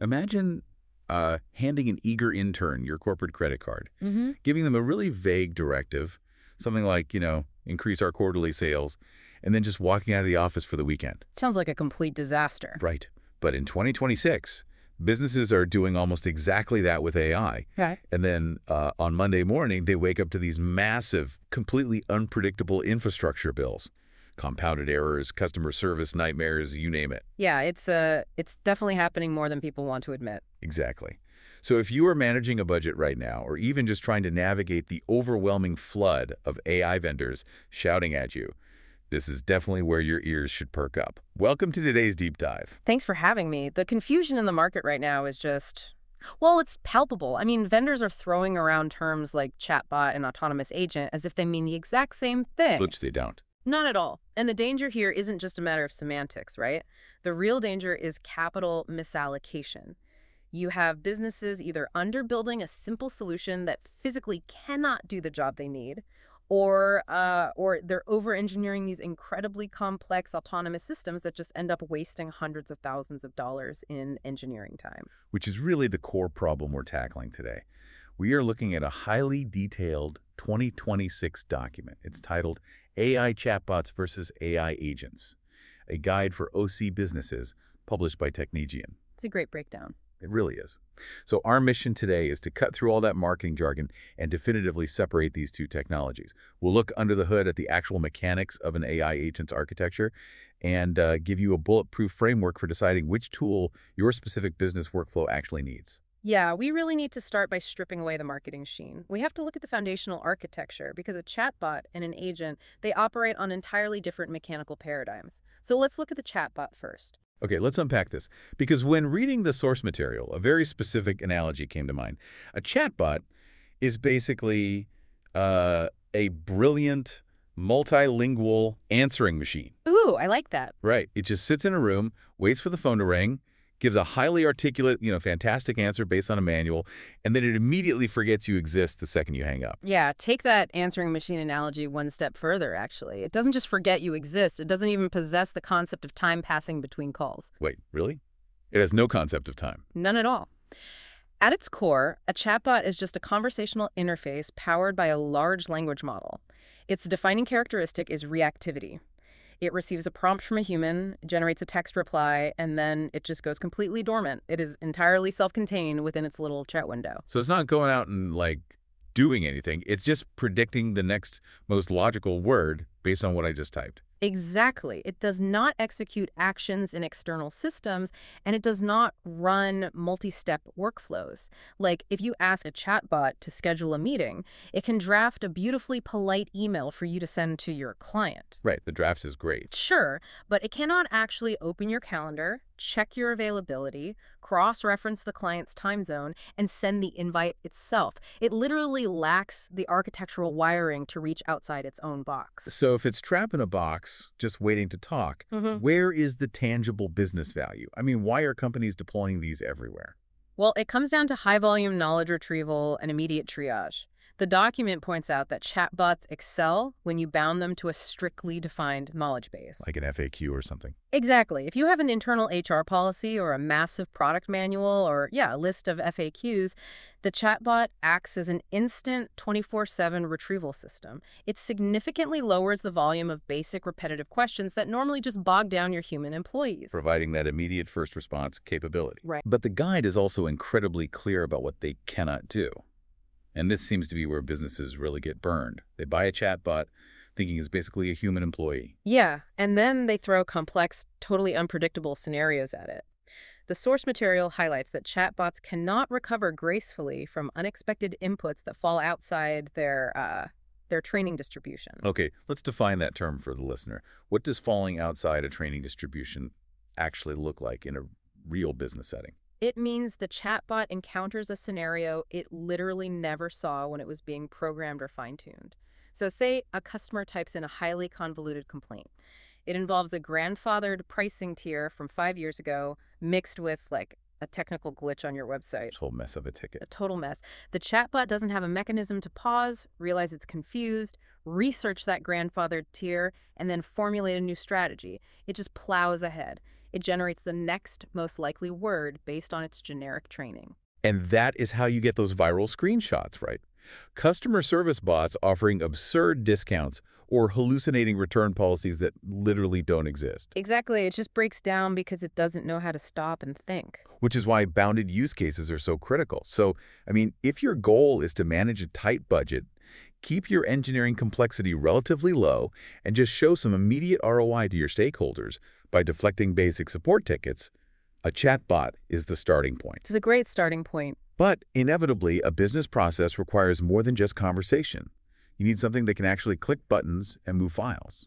Imagine handing an eager intern your corporate credit card, Mm-hmm. giving them a really vague directive, something like, increase our quarterly sales, and then just walking out of the office for the weekend. Sounds like a complete disaster. Right. But in 2026, businesses are doing almost exactly that with AI. Okay. And then on Monday morning, they wake up to these massive, completely unpredictable infrastructure bills. Compounded errors, customer service nightmares, you name it. Yeah, it's definitely happening more than people want to admit. Exactly. So if you are managing a budget right now, or even just trying to navigate the overwhelming flood of AI vendors shouting at you, this is definitely where your ears should perk up. Welcome to today's deep dive. Thanks for having me. The confusion in the market right now is just, well, it's palpable. I mean, vendors are throwing around terms like chatbot and autonomous agent as if they mean the exact same thing. Which they don't. Not at all. And the danger here isn't just a matter of semantics, right? The real danger is capital misallocation. You have businesses either underbuilding a simple solution that physically cannot do the job they need, or they're over-engineering these incredibly complex autonomous systems that just end up wasting hundreds of thousands of dollars in engineering time. Which is really the core problem we're tackling today. We are looking at a highly detailed 2026 document. It's titled AI Chatbots versus AI Agents, a guide for OC businesses published by Technegian. It's a great breakdown. It really is. So our mission today is to cut through all that marketing jargon and definitively separate these two technologies. We'll look under the hood at the actual mechanics of an AI agent's architecture and give you a bulletproof framework for deciding which tool your specific business workflow actually needs. Yeah, we really need to start by stripping away the marketing sheen. We have to look at the foundational architecture because a chatbot and an agent, they operate on entirely different mechanical paradigms. So let's look at the chatbot first. Okay, let's unpack this. Because when reading the source material, a very specific analogy came to mind. A chatbot is basically a brilliant, multilingual answering machine. Ooh, I like that. Right. It just sits in a room, waits for the phone to ring, gives a highly articulate, fantastic answer based on a manual, and then it immediately forgets you exist the second you hang up. Yeah, take that answering machine analogy one step further, actually. It doesn't just forget you exist. It doesn't even possess the concept of time passing between calls. Wait, really? It has no concept of time. None at all. At its core, a chatbot is just a conversational interface powered by a large language model. Its defining characteristic is reactivity. It receives a prompt from a human, generates a text reply, and then it just goes completely dormant. It is entirely self-contained within its little chat window. So it's not going out and, doing anything. It's just predicting the next most logical word based on what I just typed. Exactly. It does not execute actions in external systems, and it does not run multi-step workflows. Like, if you ask a chatbot to schedule a meeting, it can draft a beautifully polite email for you to send to your client. Right, the drafts is great. Sure, but it cannot actually open your calendar, check your availability, cross-reference the client's time zone, and send the invite itself. It literally lacks the architectural wiring to reach outside its own box. So if it's trapped in a box, just waiting to talk, where is the tangible business value? I mean, why are companies deploying these everywhere? Well, it comes down to high-volume knowledge retrieval and immediate triage. The document points out that chatbots excel when you bound them to a strictly defined knowledge base. Like an FAQ or something. Exactly. If you have an internal HR policy or a massive product manual or, a list of FAQs, the chatbot acts as an instant 24/7 retrieval system. It significantly lowers the volume of basic repetitive questions that normally just bog down your human employees. Providing that immediate first response capability. Right. But the guide is also incredibly clear about what they cannot do. And this seems to be where businesses really get burned. They buy a chatbot thinking it's basically a human employee. Yeah, and then they throw complex, totally unpredictable scenarios at it. The source material highlights that chatbots cannot recover gracefully from unexpected inputs that fall outside their training distribution. Okay, let's define that term for the listener. What does falling outside a training distribution actually look like in a real business setting? It means the chatbot encounters a scenario it literally never saw when it was being programmed or fine-tuned. So say a customer types in a highly convoluted complaint. It involves a grandfathered pricing tier from 5 years ago mixed with a technical glitch on your website. This whole mess of a ticket. A total mess. The chatbot doesn't have a mechanism to pause, realize it's confused, research that grandfathered tier, and then formulate a new strategy. It just plows ahead. It generates the next most likely word based on its generic training. And that is how you get those viral screenshots, right? Customer service bots offering absurd discounts or hallucinating return policies that literally don't exist. Exactly. It just breaks down because it doesn't know how to stop and think. Which is why bounded use cases are so critical. So, I mean, if your goal is to manage a tight budget, keep your engineering complexity relatively low, and just show some immediate ROI to your stakeholders by deflecting basic support tickets, a chatbot is the starting point. It's a great starting point. But inevitably, a business process requires more than just conversation. You need something that can actually click buttons and move files.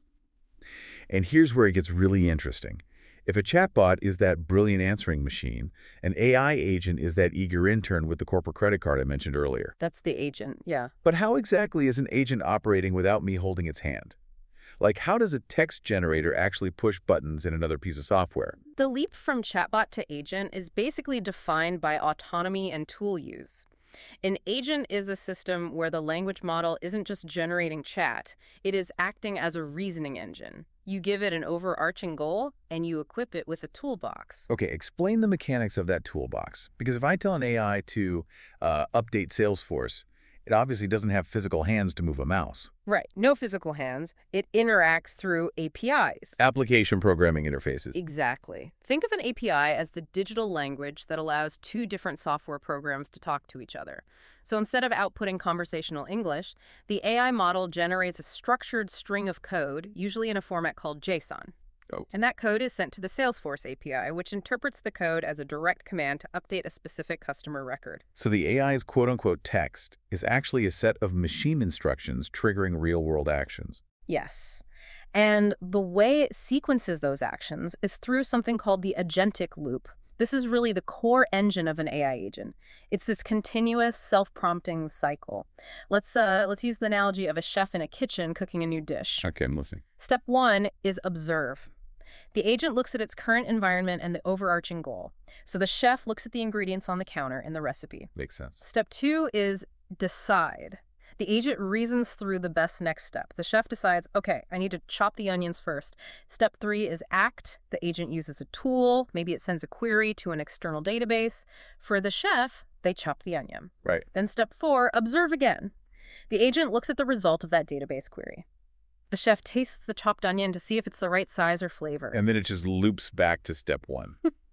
And here's where it gets really interesting. If a chatbot is that brilliant answering machine, an AI agent is that eager intern with the corporate credit card I mentioned earlier. That's the agent, yeah. But how exactly is an agent operating without me holding its hand? Like, how does a text generator actually push buttons in another piece of software? The leap from chatbot to agent is basically defined by autonomy and tool use. An agent is a system where the language model isn't just generating chat, it is acting as a reasoning engine. You give it an overarching goal, and you equip it with a toolbox. Okay, explain the mechanics of that toolbox. Because if I tell an AI to update Salesforce, it obviously doesn't have physical hands to move a mouse. Right, no physical hands. It interacts through APIs. Application programming interfaces. Exactly. Think of an API as the digital language that allows two different software programs to talk to each other. So instead of outputting conversational English, the AI model generates a structured string of code, usually in a format called JSON. Oh. And that code is sent to the Salesforce API, which interprets the code as a direct command to update a specific customer record. So the AI's quote-unquote text is actually a set of machine instructions triggering real-world actions. Yes. And the way it sequences those actions is through something called the agentic loop. This is really the core engine of an AI agent. It's this continuous self-prompting cycle. Let's use the analogy of a chef in a kitchen cooking a new dish. Okay, I'm listening. Step 1 is observe. The agent looks at its current environment and the overarching goal. So the chef looks at the ingredients on the counter in the recipe. Makes sense. Step 2 is decide. The agent reasons through the best next step. The chef decides, okay, I need to chop the onions first. Step 3 is act. The agent uses a tool. Maybe it sends a query to an external database. For the chef, they chop the onion. Right. Then step 4, observe again. The agent looks at the result of that database query. The chef tastes the chopped onion to see if it's the right size or flavor. And then it just loops back to step 1.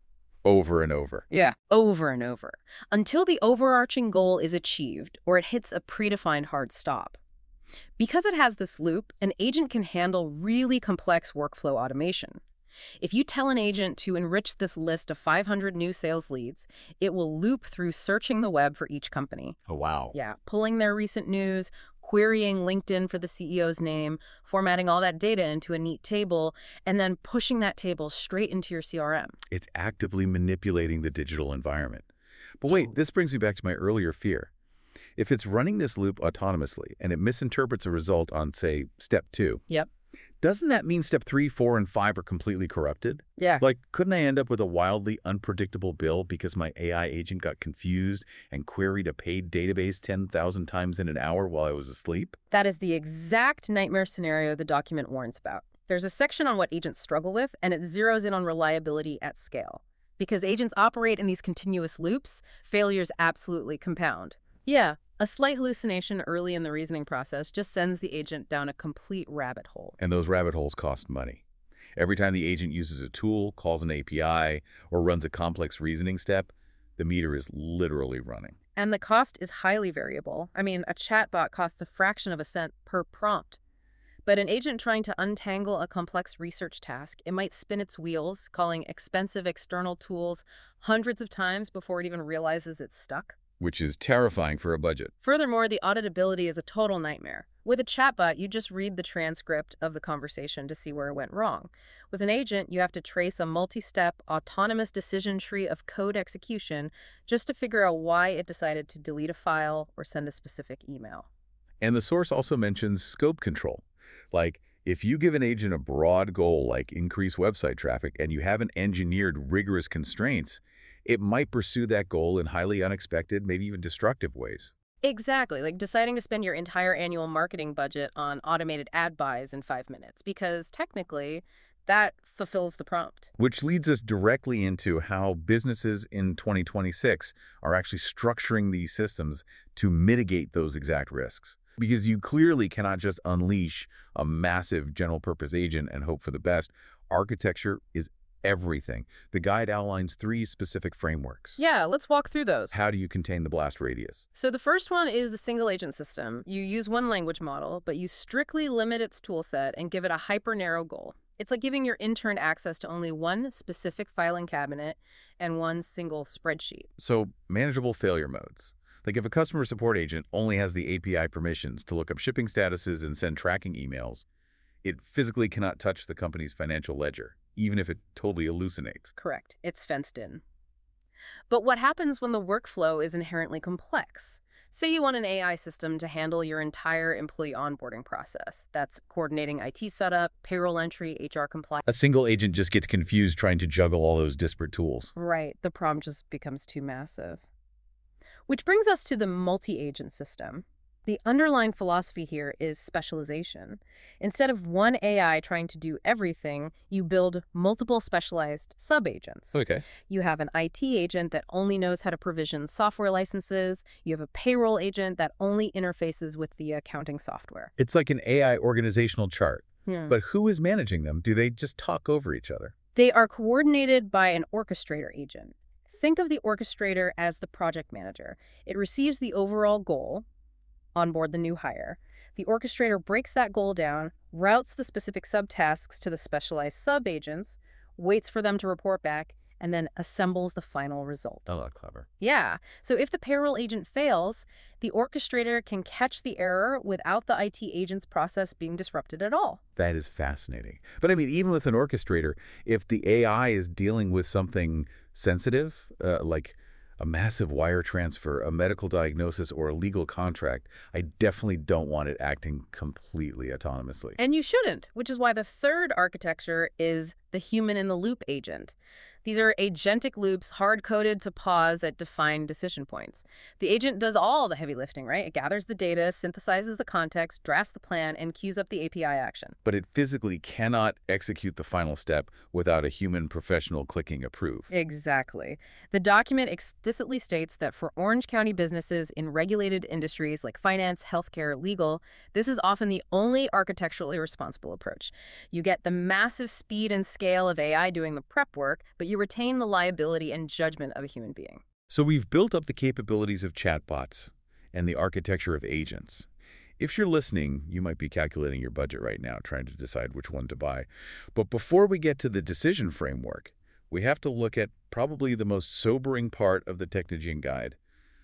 Over and over. Yeah, over and over, until the overarching goal is achieved or it hits a predefined hard stop. Because it has this loop, an agent can handle really complex workflow automation. If you tell an agent to enrich this list of 500 new sales leads, it will loop through searching the web for each company. Oh, wow. Yeah, pulling their recent news, querying LinkedIn for the CEO's name, formatting all that data into a neat table, and then pushing that table straight into your CRM. It's actively manipulating the digital environment. But wait, this brings me back to my earlier fear. If it's running this loop autonomously and it misinterprets a result on, say, step 2, Yep. doesn't that mean step 3, 4, and 5 are completely corrupted? Yeah. Like, couldn't I end up with a wildly unpredictable bill because my AI agent got confused and queried a paid database 10,000 times in an hour while I was asleep? That is the exact nightmare scenario the document warns about. There's a section on what agents struggle with, and it zeroes in on reliability at scale. Because agents operate in these continuous loops, failures absolutely compound. Yeah, a slight hallucination early in the reasoning process just sends the agent down a complete rabbit hole. And those rabbit holes cost money. Every time the agent uses a tool, calls an API, or runs a complex reasoning step, the meter is literally running. And the cost is highly variable. I mean, a chatbot costs a fraction of a cent per prompt. But an agent trying to untangle a complex research task, it might spin its wheels, calling expensive external tools hundreds of times before it even realizes it's stuck. Which is terrifying for a budget. Furthermore, the auditability is a total nightmare. With a chatbot, you just read the transcript of the conversation to see where it went wrong. With an agent, you have to trace a multi-step, autonomous decision tree of code execution just to figure out why it decided to delete a file or send a specific email. And the source also mentions scope control. Like, if you give an agent a broad goal like increase website traffic and you haven't engineered rigorous constraints, it might pursue that goal in highly unexpected, maybe even destructive ways. Exactly, like deciding to spend your entire annual marketing budget on automated ad buys in 5 minutes, because technically, That fulfills the prompt. Which leads us directly into how businesses in 2026 are actually structuring these systems to mitigate those exact risks. Because you clearly cannot just unleash a massive general-purpose agent and hope for the best. Architecture is everything. The guide outlines 3 specific frameworks. Yeah, let's walk through those. How do you contain the blast radius? So the first one is the single agent system. You use one language model, but you strictly limit its toolset and give it a hyper-narrow goal. It's like giving your intern access to only one specific filing cabinet and one single spreadsheet. So, manageable failure modes. Like if a customer support agent only has the API permissions to look up shipping statuses and send tracking emails, it physically cannot touch the company's financial ledger, even if it totally hallucinates. Correct. It's fenced in. But what happens when the workflow is inherently complex? Say you want an AI system to handle your entire employee onboarding process. That's coordinating IT setup, payroll entry, HR compliance. A single agent just gets confused trying to juggle all those disparate tools. Right. The problem just becomes too massive. Which brings us to the multi-agent system. The underlying philosophy here is specialization. Instead of one AI trying to do everything, you build multiple specialized sub-agents. Okay. You have an IT agent that only knows how to provision software licenses. You have a payroll agent that only interfaces with the accounting software. It's like an AI organizational chart. Hmm. But who is managing them? Do they just talk over each other? They are coordinated by an orchestrator agent. Think of the orchestrator as the project manager. It receives the overall goal, onboard the new hire. The orchestrator breaks that goal down, routes the specific subtasks to the specialized sub-agents, waits for them to report back, and then assembles the final result. Oh, clever. Yeah, so if the payroll agent fails, the orchestrator can catch the error without the IT agent's process being disrupted at all. That is fascinating. But I mean, even with an orchestrator, if the AI is dealing with something sensitive, like a massive wire transfer, a medical diagnosis, or a legal contract, I definitely don't want it acting completely autonomously. And you shouldn't, which is why the third architecture is the human-in-the-loop agent. These are agentic loops hard-coded to pause at defined decision points. The agent does all the heavy lifting, right? It gathers the data, synthesizes the context, drafts the plan, and queues up the API action. But it physically cannot execute the final step without a human professional clicking approve. Exactly. The document explicitly states that for Orange County businesses in regulated industries like finance, healthcare, legal, this is often the only architecturally responsible approach. You get the massive speed and scale of AI doing the prep work, but you retain the liability and judgment of a human being. So we've built up the capabilities of chatbots and the architecture of agents. If you're listening, you might be calculating your budget right now, trying to decide which one to buy. But before we get to the decision framework, we have to look at probably the most sobering part of the Technogen Guide,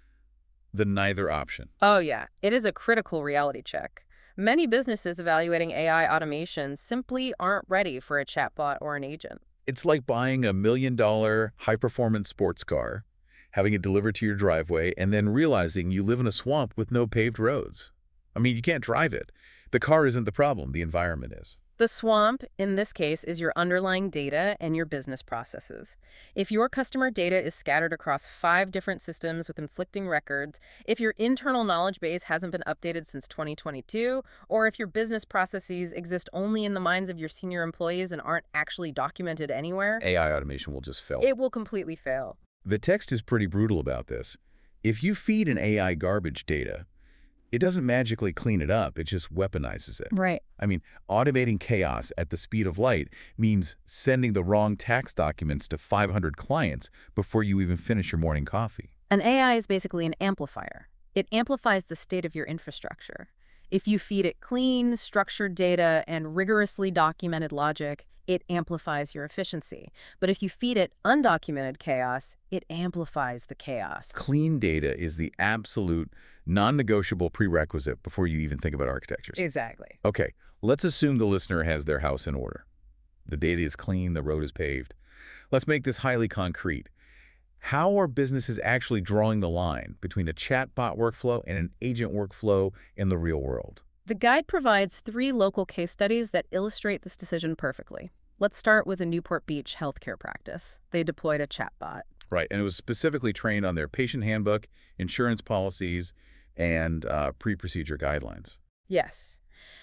the neither option. Oh yeah, it is a critical reality check. Many businesses evaluating AI automation simply aren't ready for a chatbot or an agent. It's like buying a $1 million high-performance sports car, having it delivered to your driveway, and then realizing you live in a swamp with no paved roads. I mean, you can't drive it. The car isn't the problem, the environment is. The swamp, in this case, is your underlying data and your business processes. If your customer data is scattered across 5 different systems with conflicting records, if your internal knowledge base hasn't been updated since 2022, or if your business processes exist only in the minds of your senior employees and aren't actually documented anywhere, AI automation will just fail. it will completely fail. The text is pretty brutal about this. If you feed an AI garbage data, it doesn't magically clean it up, it just weaponizes it. Right. I mean, automating chaos at the speed of light means sending the wrong tax documents to 500 clients before you even finish your morning coffee. An AI is basically an amplifier. It amplifies the state of your infrastructure. If you feed it clean, structured data and rigorously documented logic, it amplifies your efficiency. But if you feed it undocumented chaos, it amplifies the chaos. Clean data is the absolute non-negotiable prerequisite before you even think about architectures. Exactly. Okay, let's assume the listener has their house in order. The data is clean, the road is paved. Let's make this highly concrete. How are businesses actually drawing the line between a chatbot workflow and an agent workflow in the real world? The guide provides 3 local case studies that illustrate this decision perfectly. Let's start with a Newport Beach healthcare practice. They deployed a chatbot. Right, and it was specifically trained on their patient handbook, insurance policies, and pre-procedure guidelines. Yes.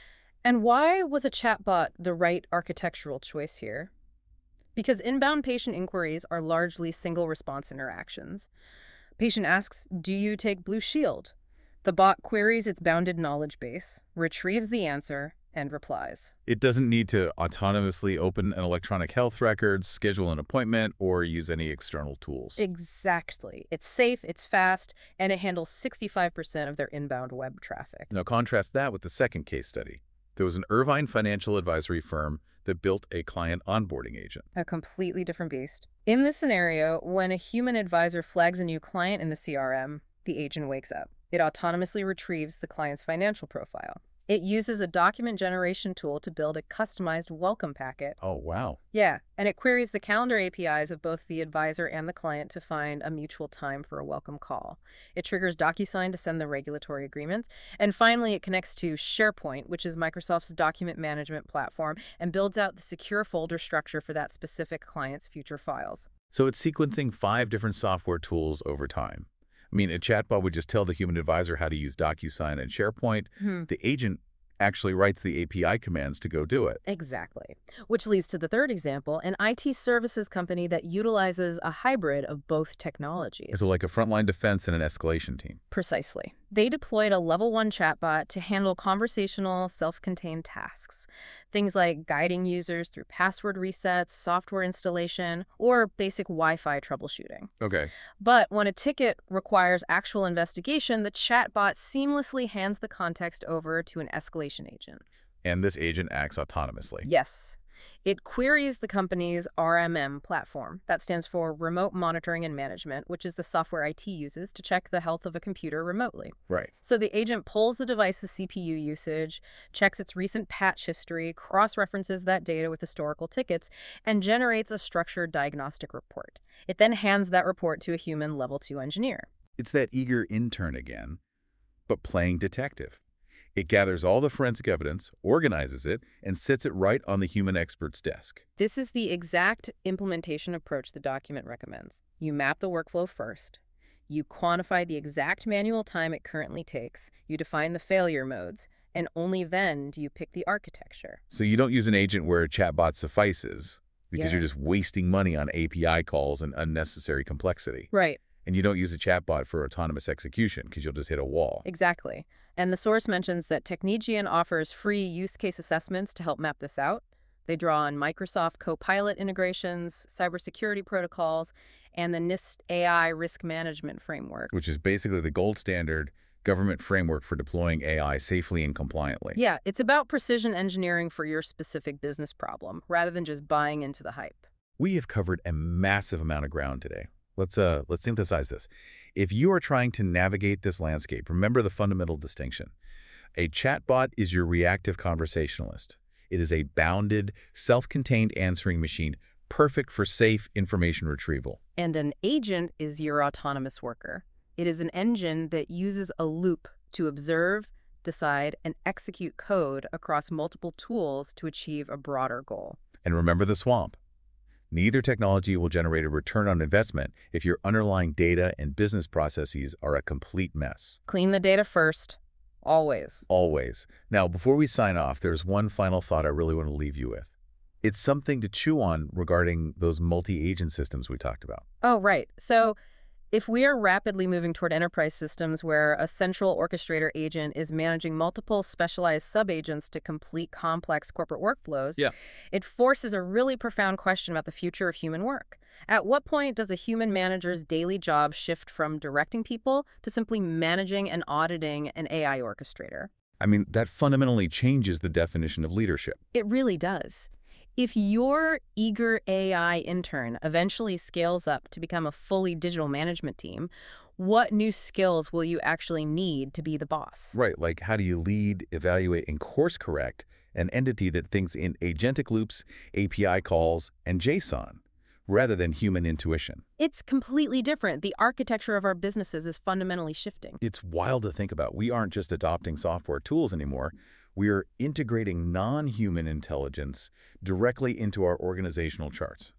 And why was a chatbot the right architectural choice here? Because inbound patient inquiries are largely single response interactions. Patient asks, "Do you take Blue Shield?" The bot queries its bounded knowledge base, retrieves the answer, and replies. It doesn't need to autonomously open an electronic health record, schedule an appointment, or use any external tools. Exactly. It's safe, it's fast, and it handles 65% of their inbound web traffic. Now contrast that with the second case study. There was an Irvine financial advisory firm that built a client onboarding agent. A completely different beast. In this scenario, when a human advisor flags a new client in the CRM, the agent wakes up. It autonomously retrieves the client's financial profile. It uses a document generation tool to build a customized welcome packet. Oh, wow. Yeah, and it queries the calendar APIs of both the advisor and the client to find a mutual time for a welcome call. It triggers DocuSign to send the regulatory agreements. And finally, it connects to SharePoint, which is Microsoft's document management platform, and builds out the secure folder structure for that specific client's future files. So it's sequencing 5 different software tools over time. I mean, a chatbot would just tell the human advisor how to use DocuSign and SharePoint. The agent actually writes the API commands to go do it. Exactly. Which leads to the third example, an IT services company that utilizes a hybrid of both technologies. So like a frontline defense and an escalation team. Precisely. They deployed a level 1 chatbot to handle conversational, self-contained tasks. Things like guiding users through password resets, software installation, or basic Wi-Fi troubleshooting. Okay. But when a ticket requires actual investigation, the chatbot seamlessly hands the context over to an escalation agent. And this agent acts autonomously. Yes. It queries the company's RMM platform. That stands for Remote Monitoring and Management, which is the software IT uses to check the health of a computer remotely. Right. So the agent pulls the device's CPU usage, checks its recent patch history, cross-references that data with historical tickets, and generates a structured diagnostic report. It then hands that report to a human level 2 engineer. It's that eager intern again, but playing detective. It gathers all the forensic evidence, organizes it, and sets it right on the human expert's desk. This is the exact implementation approach the document recommends. You map the workflow first. You quantify the exact manual time it currently takes. You define the failure modes. And only then do you pick the architecture. So you don't use an agent where a chatbot suffices because Yeah. you're just wasting money on API calls and unnecessary complexity. Right. And you don't use a chatbot for autonomous execution because you'll just hit a wall. Exactly. And the source mentions that Technigian offers free use case assessments to help map this out. They draw on Microsoft Copilot integrations, cybersecurity protocols, and the NIST AI risk management framework. Which is basically the gold standard government framework for deploying AI safely and compliantly. Yeah, it's about precision engineering for your specific business problem, rather than just buying into the hype. We have covered a massive amount of ground today. Let's synthesize this. If you are trying to navigate this landscape, remember the fundamental distinction. A chatbot is your reactive conversationalist. It is a bounded, self-contained answering machine, perfect for safe information retrieval. And an agent is your autonomous worker. It is an engine that uses a loop to observe, decide, and execute code across multiple tools to achieve a broader goal. And remember the swamp. Neither technology will generate a return on investment if your underlying data and business processes are a complete mess. Clean the data first, always. Always. Now, before we sign off, there's one final thought I really want to leave you with. It's something to chew on regarding those multi-agent systems we talked about. Oh, right. So if we are rapidly moving toward enterprise systems where a central orchestrator agent is managing multiple specialized sub-agents to complete complex corporate workflows, it forces a really profound question about the future of human work. At what point does a human manager's daily job shift from directing people to simply managing and auditing an AI orchestrator? I mean, that fundamentally changes the definition of leadership. It really does. If your eager AI intern eventually scales up to become a fully digital management team, what new skills will you actually need to be the boss? Right, like how do you lead, evaluate, and course correct an entity that thinks in agentic loops, API calls, and JSON, rather than human intuition? It's completely different. The architecture of our businesses is fundamentally shifting. It's wild to think about. We aren't just adopting software tools anymore. We're integrating non-human intelligence directly into our organizational charts.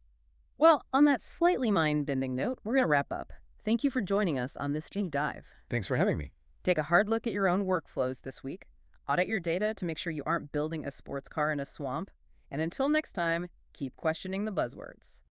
Well, on that slightly mind-bending note, we're going to wrap up. Thank you for joining us on this deep dive. Thanks for having me. Take a hard look at your own workflows this week. Audit your data to make sure you aren't building a sports car in a swamp. And until next time, keep questioning the buzzwords.